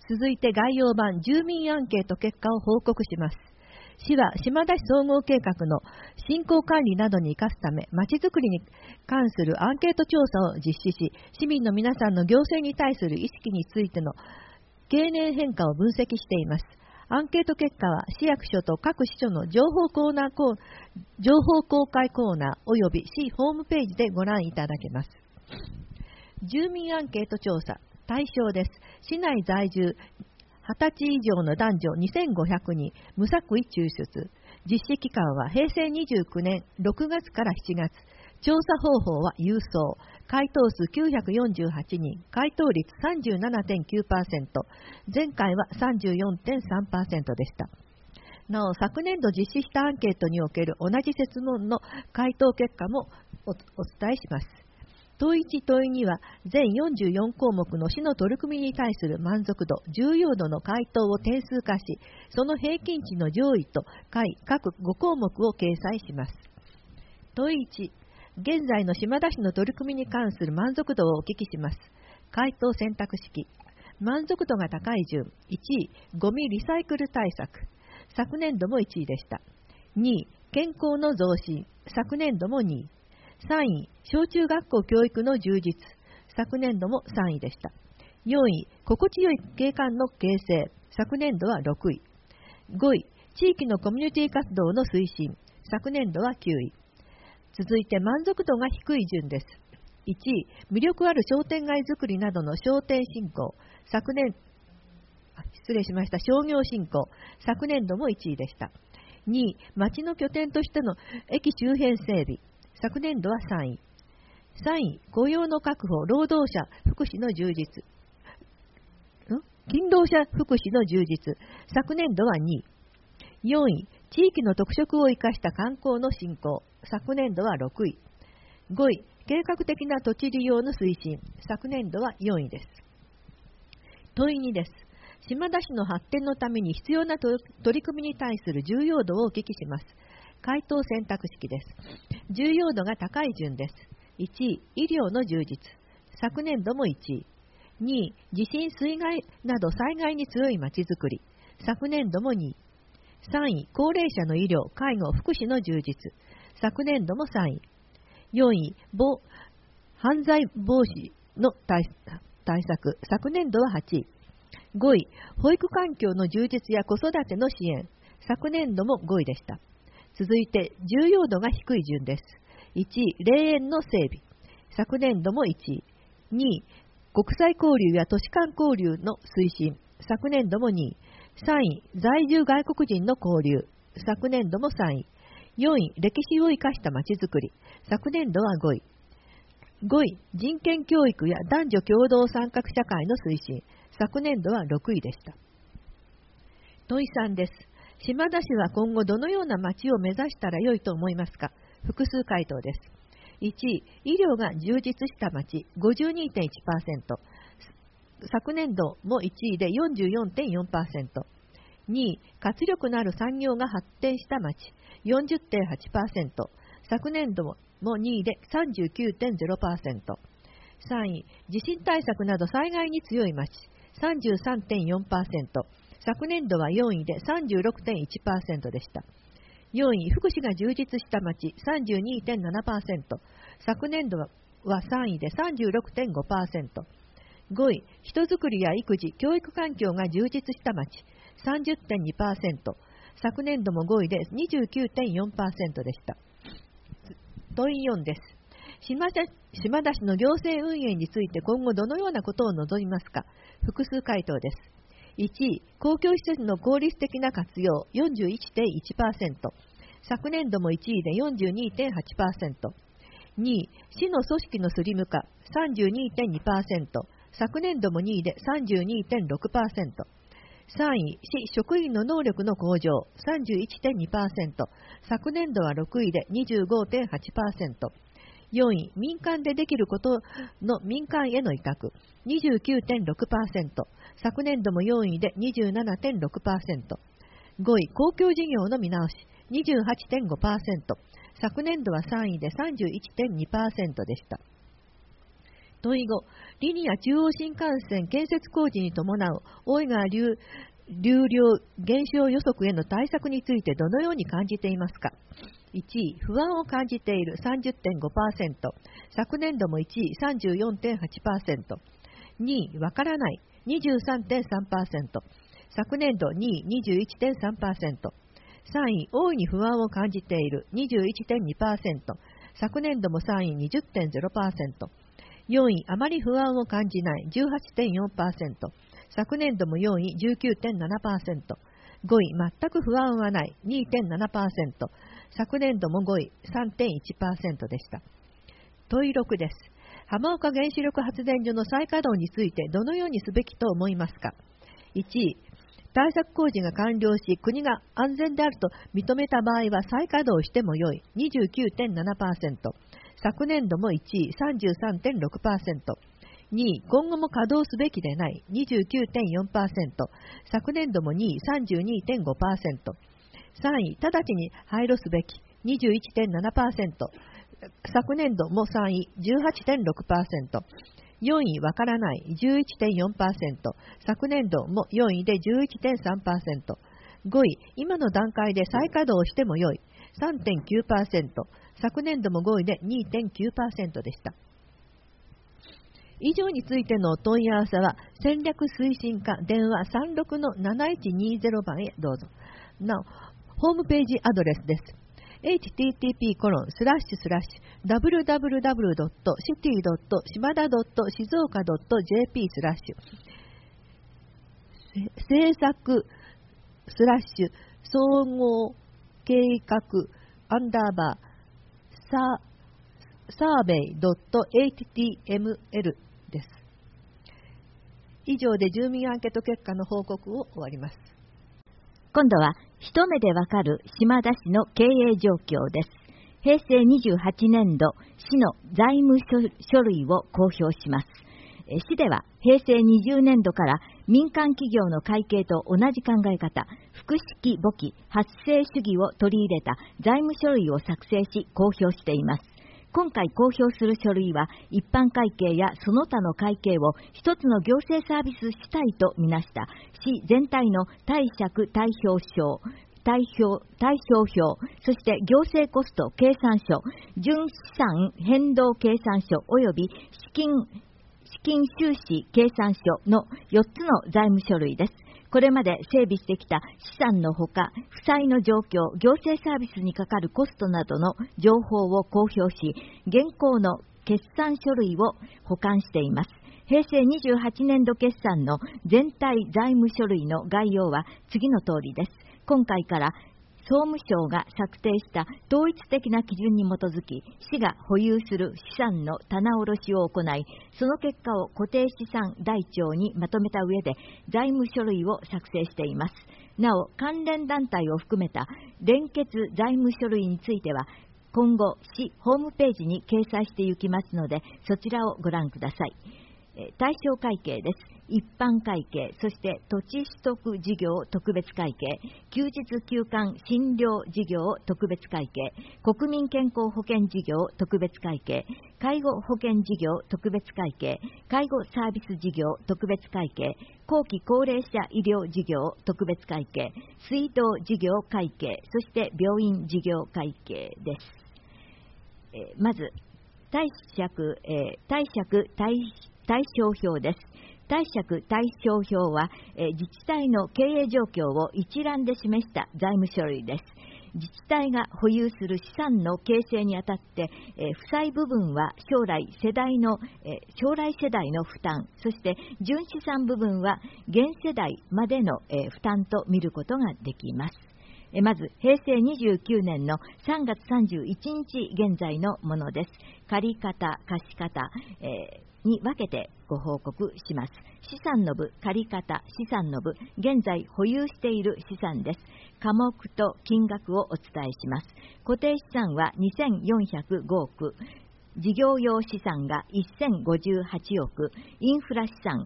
続いて概要版住民アンケート結果を報告します。市は島田市総合計画の振興管理などに生かすため、まちづくりに関するアンケート調査を実施し、市民の皆さんの行政に対する意識についての経年変化を分析しています。アンケート結果は市役所と各市所の情報公開コーナーおよび市ホームページでご覧いただけます。住民アンケート調査対象です。市内在住20歳以上の男女2500人、無作為抽出。実施期間は平成29年6月から7月。調査方法は郵送。回答数948人。回答率 37.9%。前回は 34.3% でした。なお、昨年度実施したアンケートにおける同じ設問の回答結果もお伝えします。問1、問2は全44項目の市の取り組みに対する満足度、重要度の回答を点数化し、その平均値の上位と下位各5項目を掲載します。問1、現在の島田市の取り組みに関する満足度をお聞きします。回答選択式。満足度が高い順。1位、ゴミリサイクル対策。昨年度も1位でした。2位、健康の増進。昨年度も2位。3位、小中学校教育の充実。昨年度も3位でした。4位、心地よい景観の形成。昨年度は6位。5位、地域のコミュニティ活動の推進。昨年度は9位。続いて満足度が低い順です。1位、魅力ある商店街づくりなどの商店振興。商業振興。昨年度も1位でした。2位、町の拠点としての駅周辺整備。昨年度は3位。3位、雇用の確保、労働者福祉の充実。勤労者福祉の充実。昨年度は2位。4位、地域の特色を生かした観光の振興。昨年度は6位。5位、計画的な土地利用の推進。昨年度は4位です。問2です。島田市の発展のために必要な取り組みに対する重要度をお聞きします。回答選択式です。重要度が高い順です。1位、医療の充実。昨年度も1位。2位、地震、水害など災害に強いまちづくり。昨年度も2位。3位、高齢者の医療、介護、福祉の充実。昨年度も3位。4位、犯罪防止の対策。昨年度は8位。5位、保育環境の充実や子育ての支援。昨年度も5位でした。続いて、重要度が低い順です。1位、霊園の整備。昨年度も1位。2位、国際交流や都市間交流の推進。昨年度も2位。3位、在住外国人の交流。昨年度も3位。4位、歴史を生かしたまちづくり。昨年度は5位。5位、人権教育や男女共同参画社会の推進。昨年度は6位でした。問3です。島田市は今後どのような町を目指したらよいと思いますか？複数回答です。1位、医療が充実した町 52.1%。昨年度も1位で 44.4%。2位、活力のある産業が発展した町 40.8%。昨年度も2位で 39.0%。3位、地震対策など災害に強い町 33.4%。昨年度は4位で 36.1% でした。4位、福祉が充実した町 32.7%。昨年度は3位で 36.5%。5位、人づくりや育児、教育環境が充実した町 30.2%。昨年度も5位で 29.4% でした。問4です。島田市の行政運営について今後どのようなことを望みますか？複数回答です。1位、公共施設の効率的な活用 41.1%。昨年度も1位で 42.8%。2位、市の組織のスリム化 32.2%。昨年度も2位で 32.6%。3位、市職員の能力の向上 31.2%。昨年度は6位で 25.8%。4位、民間でできることの民間への委託 29.6%。昨年度も4位で 27.6%。5位、公共事業の見直し 28.5%。昨年度は3位で 31.2% でした。 問い5、リニア中央新幹線建設工事に伴う大井川流量減少予測への対策についてどのように感じていますか。1位、不安を感じている 30.5%、昨年度も1位 34.8%、2位、わからない 23.3%、昨年度2位 21.3%、3位、大いに不安を感じている 21.2%、昨年度も3位 20.0%、4位、あまり不安を感じない 18.4%、昨年度も4位 19.7%、5位、全く不安はない 2.7%、昨年度も5位 3.1% でした。問い6です。浜岡原子力発電所の再稼働についてどのようにすべきと思いますか。1位、対策工事が完了し国が安全であると認めた場合は再稼働してもよい 29.7%、昨年度も1位 33.6%、2位、今後も稼働すべきでない 29.4%、昨年度も2位 32.5%、3位、直ちに廃炉すべき 21.7%、昨年度も3位 18.6%、4位、わからない 11.4%、昨年度も4位で 11.3%、5位、今の段階で再稼働してもよい 3.9%、昨年度も5位で 2.9% でした。以上についてのお問い合わせは戦略推進課電話 36-7120 番へどうぞ。なお、ホームページアドレスです。http://www.city.shimada.shizuoka.jp/ 政策総合計画_survey.html です。以上で住民アンケート結果の報告を終わります。 今度は一目でわかる島田市の経営状況です。平成28年度市の財務書類を公表します。市では平成20年度から民間企業の会計と同じ考え方、複式簿記、発生主義を取り入れた財務書類を作成し公表しています。今回公表する書類は一般会計やその他の会計を一つの行政サービス主体とみなした市全体の貸借対表表、そして行政コスト計算書、純資産変動計算書及び資金収支計算書の4つの財務書類です。これまで整備してきた資産のほか、負債の状況、行政サービスにかかるコストなどの情報を公表し、現行の決算書類を保管しています。平成28年度決算の全体財務書類の概要は次の通りです。今回から総務省が策定した統一的な基準に基づき、市が保有する資産の棚卸しを行い、その結果を固定資産台帳にまとめた上で財務書類を作成しています。なお、関連団体を含めた連結財務書類については、今後市ホームページに掲載していきますので、そちらをご覧ください。対象会計です。一般会計、そして土地取得事業特別会計、休日休館診療事業特別会計、国民健康保険事業特別会計、介護保険事業特別会計、介護サービス事業特別会計、後期高齢者医療事業特別会計、水道事業会計、そして病院事業会計です。まず貸借対照表です。貸借対照表は、自治体の経営状況を一覧で示した財務書類です。自治体が保有する資産の形成にあたって、負債部分は将来世代の負担、そして純資産部分は現世代までの、負担と見ることができます。まず平成29年の3月31日現在のものです。借方、貸方、に分けてご報告します。資産の部、借方、資産の部、現在保有している資産です。科目と金額をお伝えします。固定資産は2405億、事業用資産が1058億、インフラ資産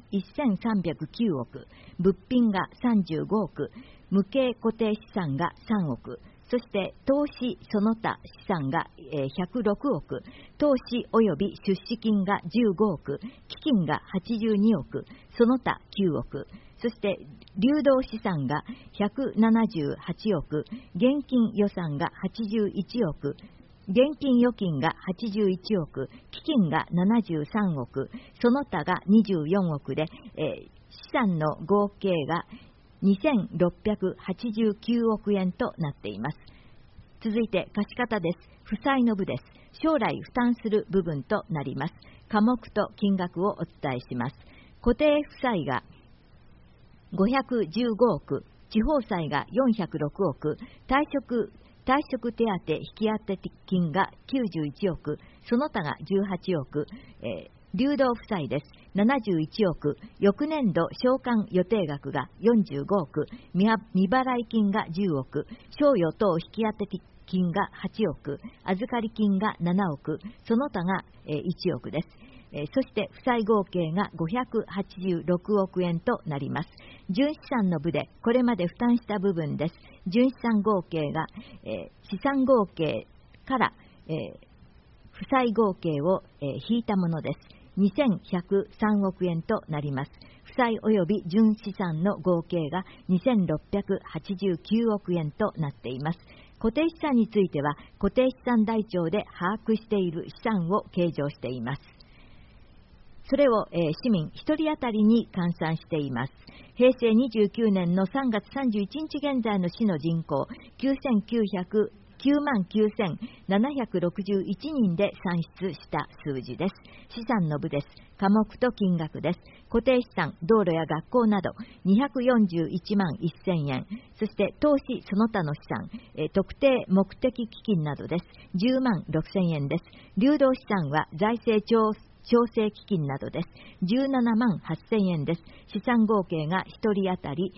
1309億、物品が35億、無形固定資産が3億、 そして投資その他資産が106億、投資及び出資金が15億、基金が82億、その他9億、そして流動資産が178億、現金予算が81億、現金預金が81億、基金が73億、その他が24億で、資産の合計が2689億円となっています。続いて貸方です。負債の部です。将来負担する部分となります。科目と金額をお伝えします。固定負債が515億、地方債が406億、退職手当引き当て金が91億、その他が18億、流動負債です。71億、翌年度償還予定額が45億、未払い金が10億、賞与等引き当て金が8億、預かり金が7億、その他が1億です。そして負債合計が586億円となります。純資産の部でこれまで負担した部分です。純資産合計が、資産合計から、負債合計を、引いたものです。2103億円となります。負債及び純資産の合計が2689億円となっています。固定資産については固定資産台帳で把握している資産を計上しています。それを、市民1人当たりに換算しています。平成29年の3月31日現在の市の人口99,761人で算出した数字です。資産の部です。科目と金額です。固定資産、道路や学校など241万1000円、そして投資その他の資産、特定目的基金などです。10万6000円です。流動資産は財政調整基金などです。17万8000円です。資産合計が1人当たり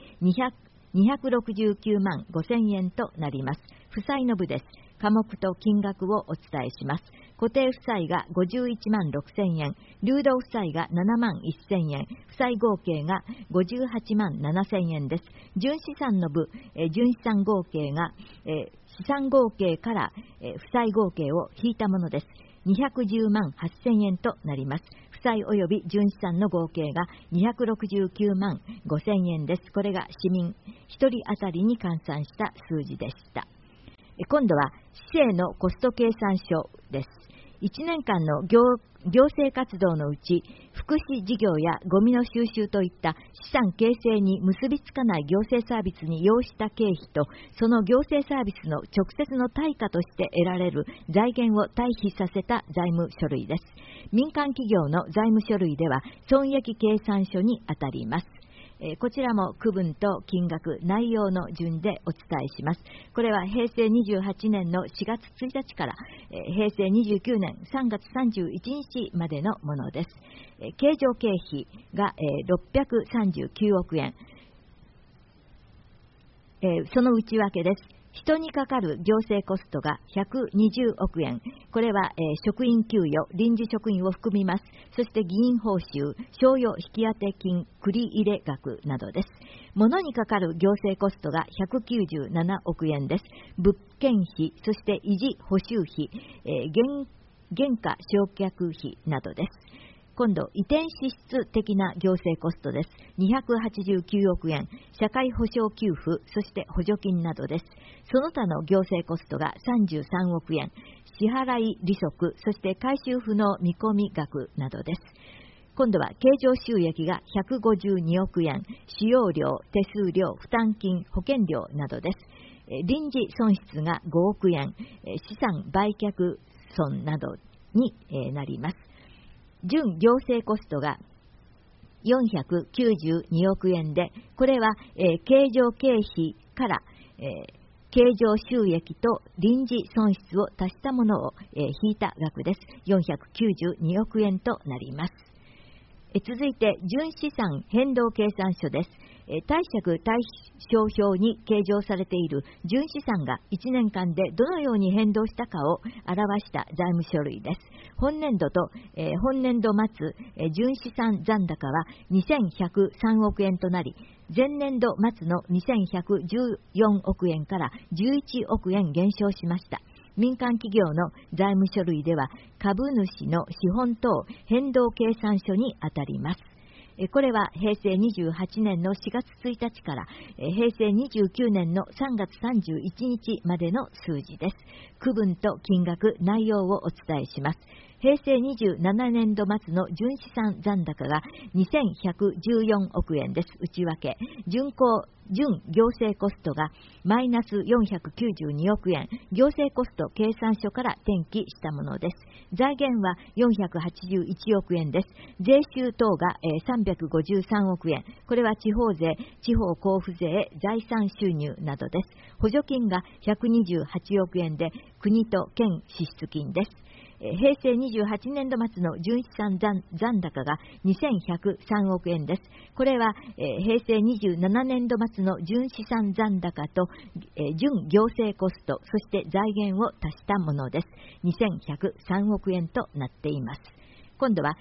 269万5000円となります。負債の部です。科目と金額をお伝えします。固定負債が51万6000円、流動負債が7万1000円、負債合計が58万7000円です。純資産の部、純資産合計が、資産合計から、負債合計を引いたものです。210万8000円となります。負債及び純資産の合計が269万5000円です。これが市民1人当たりに換算した数字でした。今度は市政のコスト計算書です。1年間の行政活動のうち、福祉事業やゴミの収集といった資産形成に結びつかない行政サービスに要した経費と、その行政サービスの直接の対価として得られる財源を対比させた財務書類です。民間企業の財務書類では損益計算書にあたります。こちらも区分と金額、内容の順でお伝えします。これは平成28年の4月1日から平成29年3月31日までのものです。経常経費が639億円。その内訳です。人にかかる行政コストが120億円。これは、職員給与、臨時職員を含みます。そして議員報酬、賞与引き当て金、繰入れ額などです。物にかかる行政コストが197億円です。物件費、そして維持補修費、原価償却費などです。今度、移転支出的な行政コストです。289億円、社会保障給付、そして補助金などです。その他の行政コストが33億円、支払い利息、そして回収不能見込み額などです。今度は経常収益が152億円、使用料、手数料、負担金、保険料などです。臨時損失が5億円、資産売却損などになります。準行政コストが492億円で、これは、経常経費から、経常収益と臨時損失を足したものを、引いた額です。492億円となります。続いて、純資産変動計算書です。貸借対照表に計上されている純資産が1年間でどのように変動したかを表した財務書類です。本年度と、本年度末、純資産残高は2103億円となり、 前年度末の2114億円から11億円減少しました。民間企業の財務書類では株主の資本等変動計算書にあたります。これは平成28年の4月1日から平成29年の3月31日までの数字です。区分と金額、内容をお伝えします。平成27年度末の純資産残高が2114億円です。内訳、準行政コストがマイナス492億円、行政コスト計算書から転記したものです。財源は481億円です。税収等が353億円。これは地方税、地方交付税、財産収入などです。補助金が128億円で、国と県支出金です。平成28年度末の純資産残高が2103億円です。これは平成27年度末の純資産残高と準行政コスト、そして財源を足したものです。2103億円となっています。今度は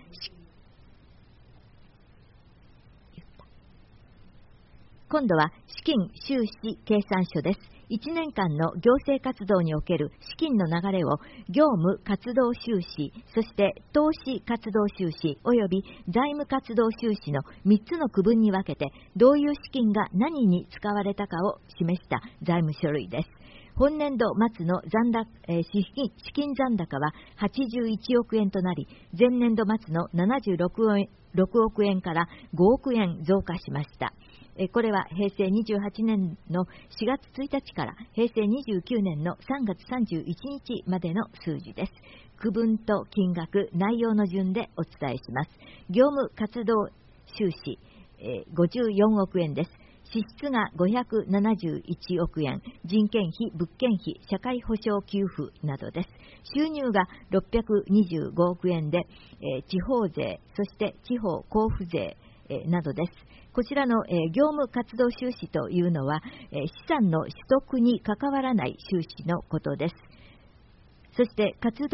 資金収支計算書です。1年間の行政活動における資金の流れを業務活動収支、そして投資活動収支および財務活動収支の3つの区分に分けて、どういう資金が何に使われたかを示した財務書類です。本年度末の資金残高は81億円となり、前年度末の76億円から5億円増加しました。これは平成28年の4月1日から平成29年の3月31日までの数字です。区分と金額、内容の順でお伝えします。業務活動収支、54億円です。支出が571億円、人件費、物件費、社会保障給付などです。収入が625億円で、地方税、そして地方交付税、などです。こちらの、業務活動収支というのは、資産の取得に関わらない収支のことです。そして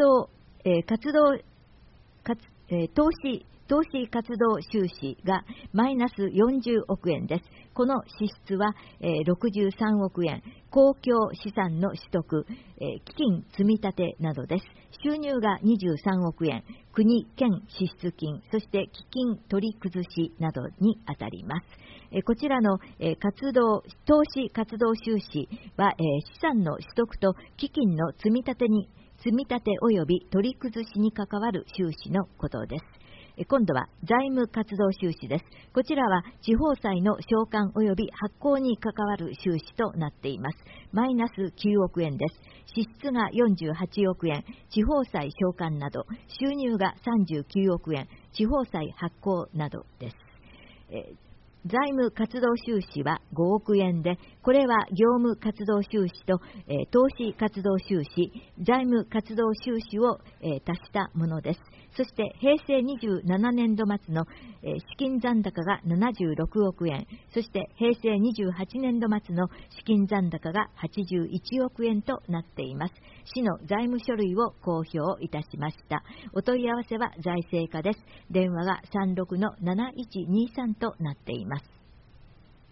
投資活動収支がマイナス40億円です。この支出は、63億円、公共資産の取得、基金積み立てなどです。収入が23億円、国、県支出金、そして基金取り崩しなどにあたります。こちらの、投資活動収支は、資産の取得と基金の積み立て及び取り崩しに関わる収支のことです。今度は財務活動収支です。こちらは地方債の償還及び発行に関わる収支となっています。マイナス9億円です。支出が48億円、地方債償還など、収入が39億円、地方債発行などです。財務活動収支は5億円で、これは業務活動収支と、投資活動収支、財務活動収支を、足したものです。そして平成27年度末の、資金残高が76億円、そして平成28年度末の資金残高が81億円となっています。市の財務書類を公表いたしました。お問い合わせは財政課です。電話が36-7123となっています。